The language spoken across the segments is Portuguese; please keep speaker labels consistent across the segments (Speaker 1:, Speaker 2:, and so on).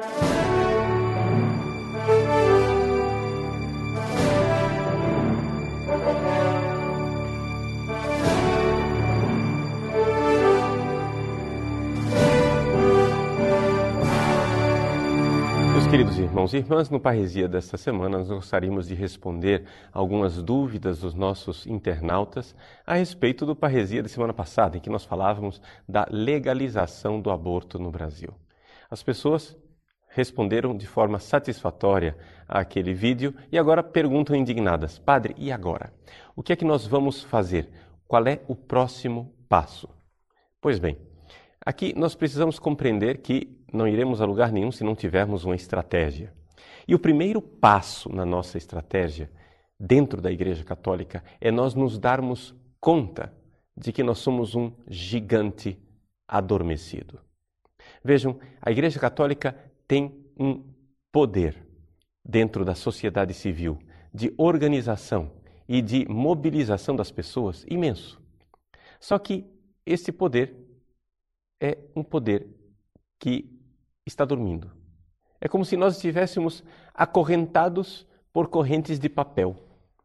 Speaker 1: Queridos irmãos e irmãs, no Parresia desta semana nós gostaríamos de responder algumas dúvidas dos nossos internautas a respeito do Parresia da semana passada, em que nós falávamos da legalização do aborto no Brasil. As pessoas responderam de forma satisfatória àquele vídeo e agora perguntam indignadas: Padre, e agora? O que é que nós vamos fazer? Qual é o próximo passo? Pois bem, aqui nós precisamos compreender que não iremos a lugar nenhum se não tivermos uma estratégia. E o primeiro passo na nossa estratégia, dentro da Igreja Católica, é nós nos darmos conta de que nós somos um gigante adormecido. Vejam, a Igreja Católica tem um poder dentro da sociedade civil de organização e de mobilização das pessoas imenso. Só que esse poder é um poder que está dormindo. É como se nós estivéssemos acorrentados por correntes de papel.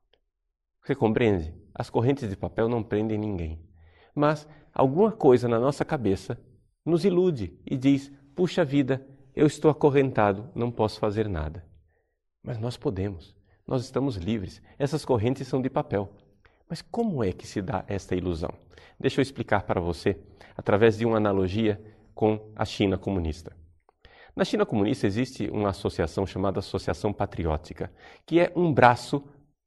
Speaker 1: Você compreende? As correntes de papel não prendem ninguém. Mas alguma coisa na nossa cabeça nos ilude e diz: puxa vida, eu estou acorrentado, não posso fazer nada. Mas nós podemos, nós estamos livres. Essas correntes são de papel. Mas como é que se dá esta ilusão? Deixa eu explicar para você através de uma analogia com a China comunista. Na China comunista existe uma associação chamada Associação Patriótica, que é um braço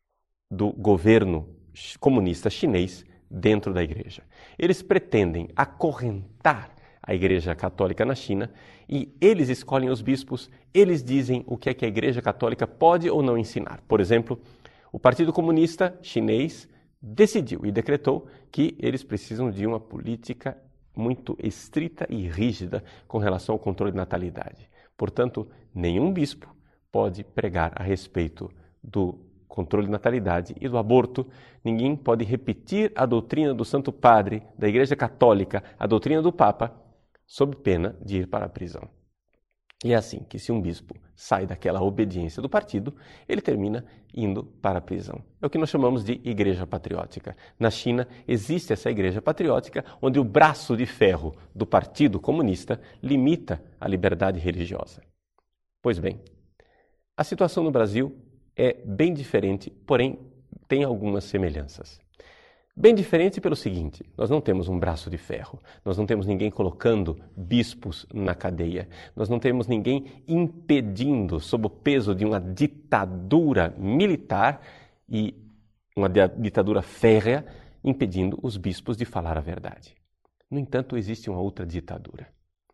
Speaker 1: do governo comunista chinês dentro da igreja. Eles pretendem acorrentar a Igreja Católica na China e eles escolhem os bispos, eles dizem o que é que a Igreja Católica pode ou não ensinar. Por exemplo, o Partido Comunista Chinês decidiu e decretou que eles precisam de uma política muito estrita e rígida com relação ao controle de natalidade. Portanto, nenhum bispo pode pregar a respeito do controle de natalidade e do aborto. Ninguém pode repetir a doutrina do Santo Padre, da Igreja Católica, a doutrina do Papa, sob pena de ir para a prisão. E é assim que, se um bispo sai daquela obediência do partido, ele termina indo para a prisão. É o que nós chamamos de igreja patriótica. Na China existe essa igreja patriótica onde o braço de ferro do Partido Comunista limita a liberdade religiosa. Pois bem, a situação no Brasil é bem diferente, porém tem algumas semelhanças. Bem diferente pelo seguinte: nós não temos um braço de ferro, nós não temos ninguém colocando bispos na cadeia, nós não temos ninguém impedindo, sob o peso de uma ditadura militar e uma ditadura férrea, impedindo os bispos de falar a verdade. No entanto, existe uma outra ditadura.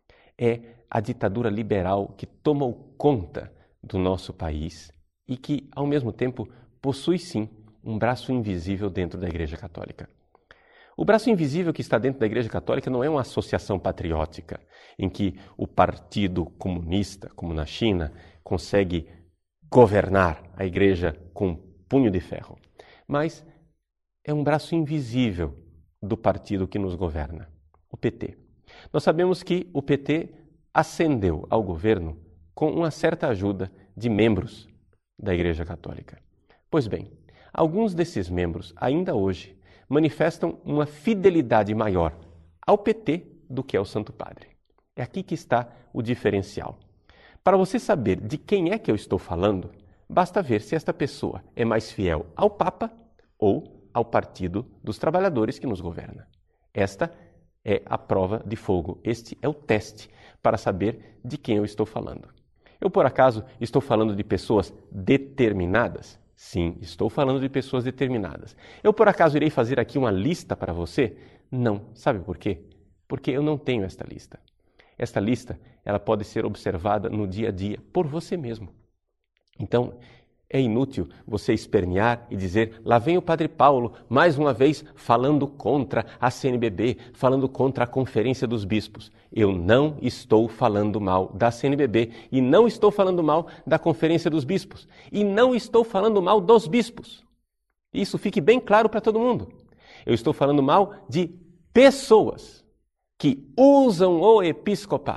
Speaker 1: É a ditadura liberal que tomou conta do nosso país e que, ao mesmo tempo, possui sim um braço invisível dentro da Igreja Católica. O braço invisível que está dentro da Igreja Católica não é uma associação patriótica, em que o Partido Comunista, como na China, consegue governar a Igreja com um punho de ferro. Mas é um braço invisível do partido que nos governa, o PT. Nós sabemos que o PT ascendeu ao governo com uma certa ajuda de membros da Igreja Católica. Pois bem, alguns desses membros, ainda hoje, manifestam uma fidelidade maior ao PT do que ao Santo Padre. É aqui que está o diferencial. Para você saber de quem é que eu estou falando, basta ver se esta pessoa é mais fiel ao Papa ou ao Partido dos Trabalhadores que nos governa. Esta é a prova de fogo, este é o teste para saber de quem eu estou falando. Eu, por acaso, estou falando de pessoas determinadas? Sim, estou falando de pessoas determinadas. Eu, por acaso, irei fazer aqui uma lista para você? Não. Sabe por quê? Porque eu não tenho esta lista. Esta lista, ela pode ser observada no dia a dia por você mesmo. Então, é inútil você espernear e dizer: lá vem o Padre Paulo, mais uma vez, falando contra a CNBB, falando contra a Conferência dos Bispos. Eu não estou falando mal da CNBB e não estou falando mal da Conferência dos Bispos e não estou falando mal dos bispos. Isso fique bem claro para todo mundo. Eu estou falando mal de pessoas que usam o episcopado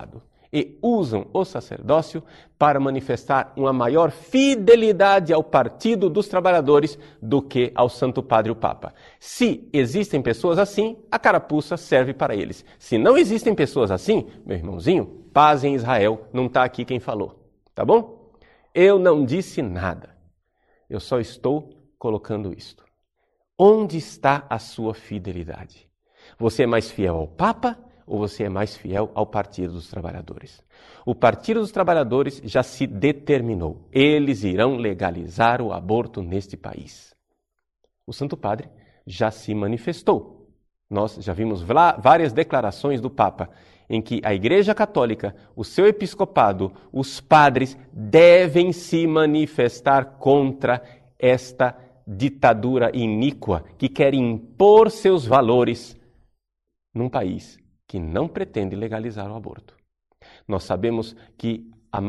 Speaker 1: e usam o sacerdócio para manifestar uma maior fidelidade ao Partido dos Trabalhadores do que ao Santo Padre o Papa. Se existem pessoas assim, a carapuça serve para eles. Se não existem pessoas assim, meu irmãozinho, paz em Israel, não está aqui quem falou, tá bom? Eu não disse nada, eu só estou colocando isto. Onde está a sua fidelidade? Você é mais fiel ao Papa ou você é mais fiel ao Partido dos Trabalhadores? O Partido dos Trabalhadores já se determinou. Eles irão legalizar o aborto neste país. O Santo Padre já se manifestou. Nós já vimos várias declarações do Papa em que a Igreja Católica, o seu episcopado, os padres devem se manifestar contra esta ditadura iníqua que quer impor seus valores num país que não pretende legalizar o aborto. Nós sabemos que a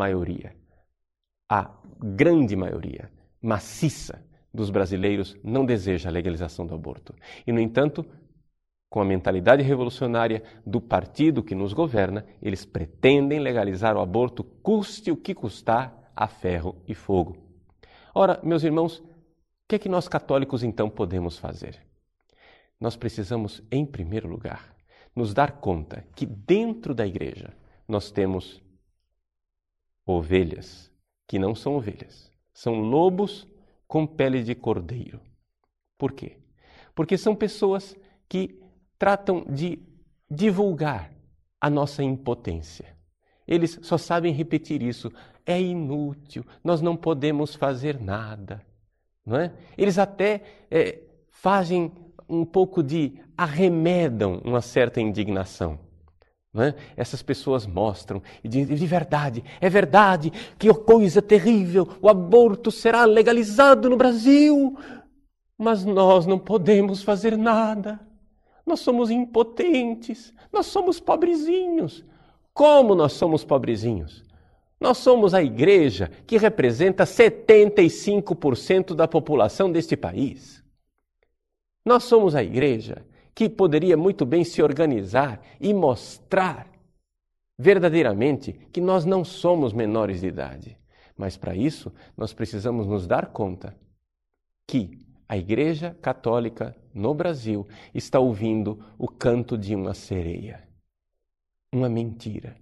Speaker 1: grande maioria, maciça dos brasileiros não deseja a legalização do aborto. E, no entanto, com a mentalidade revolucionária do partido que nos governa, eles pretendem legalizar o aborto, custe o que custar, a ferro e fogo. Ora, meus irmãos, o que é que nós católicos então podemos fazer? Nós precisamos, em primeiro lugar, nos dar conta que dentro da igreja nós temos ovelhas que não são ovelhas, são lobos com pele de cordeiro. Por quê? Porque são pessoas que tratam de divulgar a nossa impotência. Eles só sabem repetir isso. É inútil, nós não podemos fazer nada. Não é? Eles até fazem um pouco arremedam uma certa indignação. Não é? Essas pessoas mostram e dizem, é verdade, que coisa terrível, o aborto será legalizado no Brasil, mas nós não podemos fazer nada. Nós somos impotentes, nós somos pobrezinhos. Como nós somos pobrezinhos? Nós somos a igreja que representa 75% da população deste país. Nós somos a igreja que poderia muito bem se organizar e mostrar verdadeiramente que nós não somos menores de idade. Mas para isso, nós precisamos nos dar conta que a Igreja Católica no Brasil está ouvindo o canto de uma sereia. Uma mentira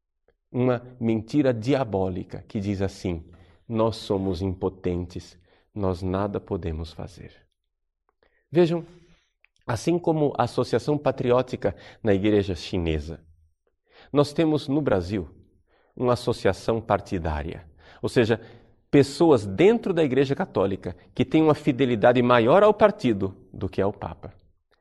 Speaker 1: diabólica que diz assim: nós somos impotentes, nós nada podemos fazer. Vejam, assim como a Associação Patriótica na Igreja Chinesa, nós temos no Brasil uma associação partidária, ou seja, pessoas dentro da Igreja Católica que têm uma fidelidade maior ao partido do que ao Papa.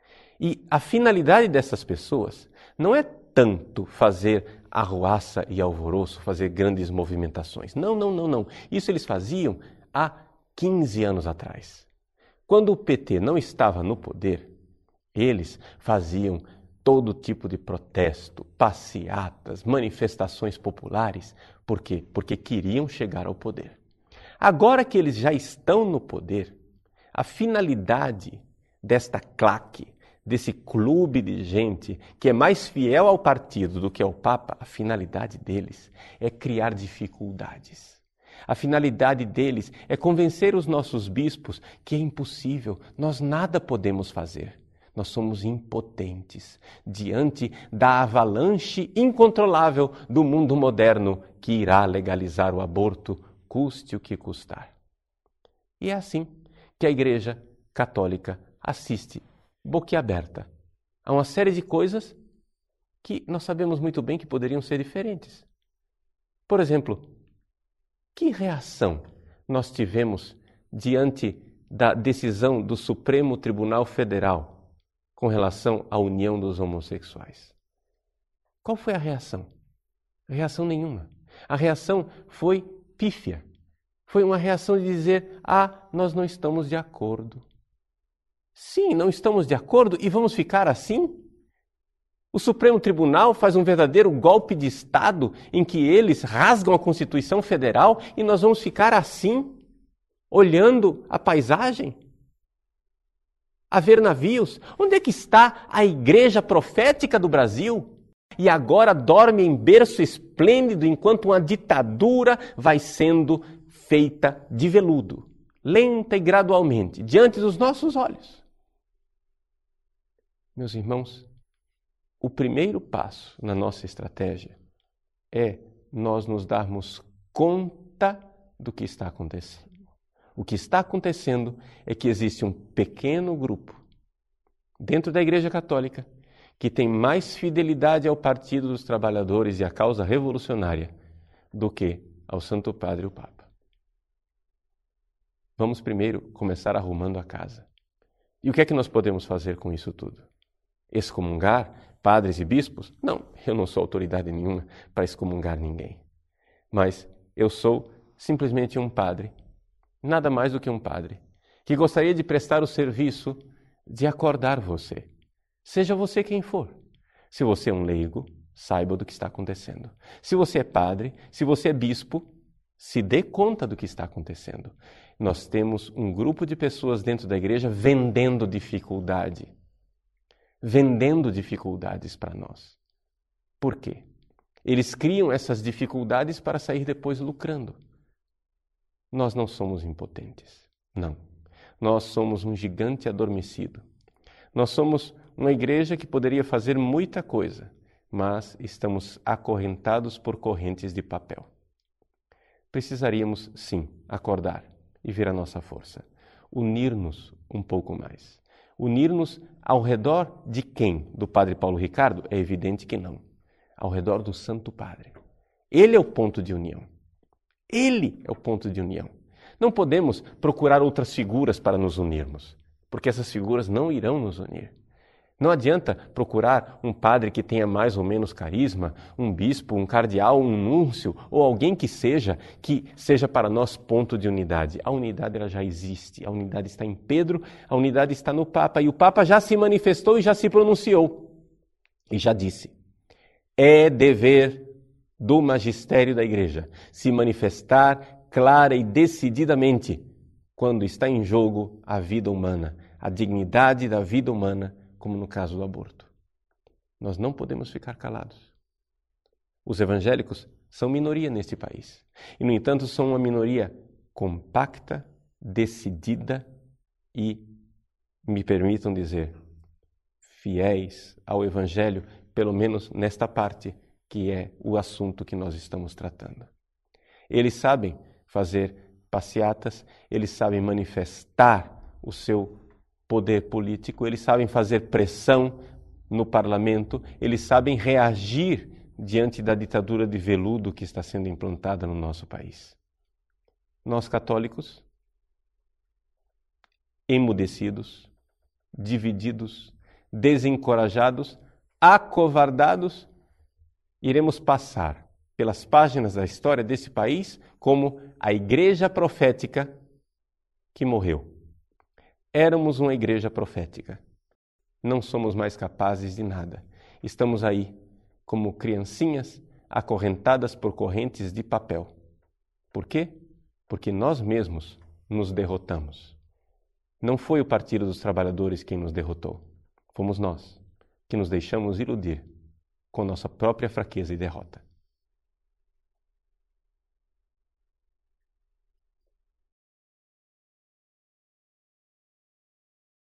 Speaker 1: E a finalidade dessas pessoas não é tanto fazer arruaça e alvoroço, fazer grandes movimentações. Não. Isso eles faziam há 15 anos atrás. Quando o PT não estava no poder, eles faziam todo tipo de protesto, passeatas, manifestações populares. Por quê? Porque queriam chegar ao poder. Agora que eles já estão no poder, a finalidade desta claque, desse clube de gente que é mais fiel ao partido do que ao Papa, a finalidade deles é criar dificuldades. A finalidade deles é convencer os nossos bispos que é impossível, nós nada podemos fazer. Nós somos impotentes diante da avalanche incontrolável do mundo moderno que irá legalizar o aborto, custe o que custar. E é assim que a Igreja Católica assiste, boquiaberta, a uma série de coisas que nós sabemos muito bem que poderiam ser diferentes. Por exemplo, que reação nós tivemos diante da decisão do Supremo Tribunal Federal com relação à união dos homossexuais? Qual foi a reação? Reação nenhuma. A reação foi pífia. Foi uma reação de dizer, nós não estamos de acordo. Sim, não estamos de acordo e vamos ficar assim? O Supremo Tribunal faz um verdadeiro golpe de Estado em que eles rasgam a Constituição Federal e nós vamos ficar assim, olhando a paisagem? A ver navios? Onde é que está a Igreja Profética do Brasil? e agora dorme em berço esplêndido enquanto uma ditadura vai sendo feita de veludo, lenta e gradualmente, diante dos nossos olhos. Meus irmãos, o primeiro passo na nossa estratégia é nós nos darmos conta do que está acontecendo. O que está acontecendo é que existe um pequeno grupo dentro da Igreja Católica que tem mais fidelidade ao Partido dos Trabalhadores e à causa revolucionária do que ao Santo Padre e o Papa. Vamos primeiro começar arrumando a casa. E o que é que nós podemos fazer com isso tudo? Excomungar padres e bispos? Não, eu não sou autoridade nenhuma para excomungar ninguém. Mas eu sou simplesmente um padre, nada mais do que um padre, que gostaria de prestar o serviço de acordar você. Seja você quem for. Se você é um leigo, saiba do que está acontecendo. Se você é padre, se você é bispo, se dê conta do que está acontecendo. Nós temos um grupo de pessoas dentro da igreja vendendo dificuldade. Vendendo dificuldades para nós. Por quê? Eles criam essas dificuldades para sair depois lucrando. Nós não somos impotentes. Não. Nós somos um gigante adormecido. Nós somos uma igreja que poderia fazer muita coisa, mas estamos acorrentados por correntes de papel. Precisaríamos, sim, acordar e ver a nossa força. Unir-nos um pouco mais. Unir-nos ao redor de quem? Do Padre Paulo Ricardo? É evidente que não. Ao redor do Santo Padre. Ele é o ponto de união. Ele é o ponto de união. Não podemos procurar outras figuras para nos unirmos, porque essas figuras não irão nos unir. Não adianta procurar um padre que tenha mais ou menos carisma, um bispo, um cardeal, um núncio, ou alguém que seja para nós ponto de unidade. A unidade ela já existe, a unidade está em Pedro, a unidade está no Papa, e o Papa já se manifestou e já se pronunciou, e já disse, é dever do magistério da Igreja se manifestar clara e decididamente quando está em jogo a vida humana, a dignidade da vida humana, como no caso do aborto. Nós não podemos ficar calados. Os evangélicos são minoria neste país. E, no entanto, são uma minoria compacta, decidida e, me permitam dizer, fiéis ao Evangelho, pelo menos nesta parte, que é o assunto que nós estamos tratando. Eles sabem fazer passeatas, eles sabem manifestar o seu poder político, eles sabem fazer pressão no parlamento, eles sabem reagir diante da ditadura de veludo que está sendo implantada no nosso país. Nós católicos, emudecidos, divididos, desencorajados, acovardados, iremos passar pelas páginas da história desse país como a igreja profética que morreu. Éramos uma igreja profética. Não somos mais capazes de nada. Estamos aí como criancinhas acorrentadas por correntes de papel. Por quê? Porque nós mesmos nos derrotamos. Não foi o Partido dos Trabalhadores quem nos derrotou. Fomos nós que nos deixamos iludir com nossa própria fraqueza e derrota.